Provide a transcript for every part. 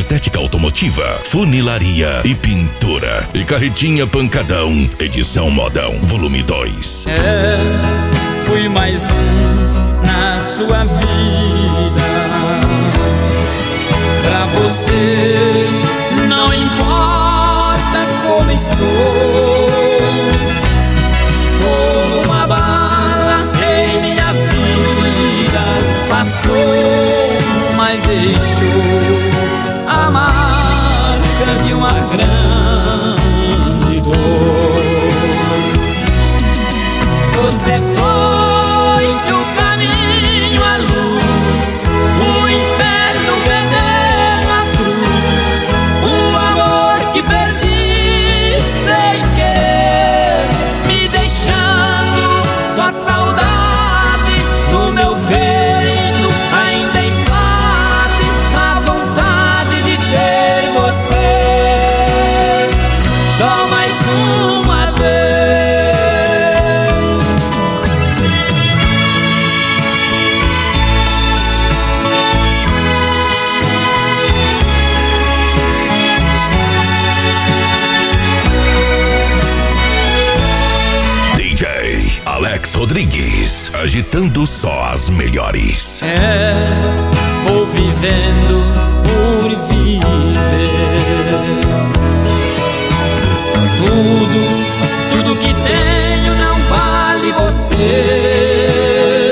estética automotiva, funilaria e pintura. E Carretinha Pancadão, edição modão, volume 2. Fui mais um na sua vida. Pra você não importa como estou. Como uma bala em minha vida passou, mas deixou a marca de uma grande dor. Você foi o caminho, a luz, o inferno, o veneno, a cruz, o amor que perdi sem querer, me deixando só saudade no meu peito. Ainda invade a vontade de ter você só mais uma vez. Alex Rodrigues, agitando só as melhores. Vou vivendo por viver. Tudo que tenho não vale você.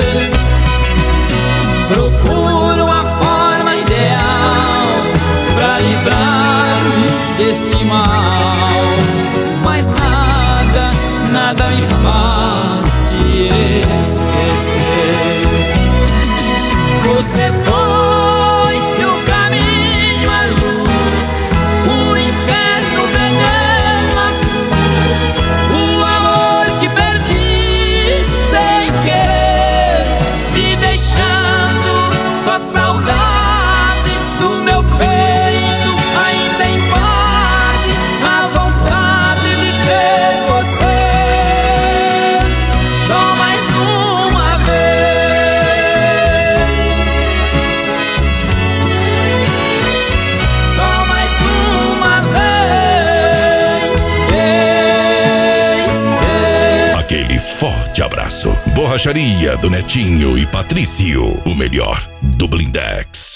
Procuro a forma ideal pra livrar-me deste mal, mas nada me faz te esquecer. Você foi o caminho, a luz, o inferno, o veneno, a cruz, o amor que perdi sem querer, me deixando só saudade do meu peito. Ainda invade a vontade de ter você só mais uma vez. Só mais uma vez. Aquele forte abraço. Borracharia do Netinho e Patrício, o melhor do Blindex.